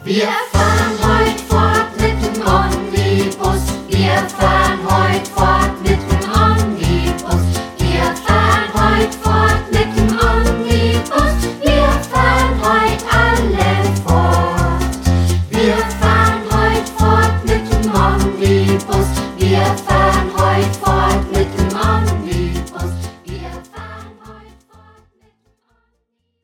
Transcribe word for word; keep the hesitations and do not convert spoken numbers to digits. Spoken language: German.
Wir fahren heut fort mit dem Omnibus. Wir fahren heut fort mit dem Omnibus. Wir fahren heut fort mit dem Omnibus. Wir fahren heut alle fort. Wir fahren heut fort mit dem Omnibus. Wir fahren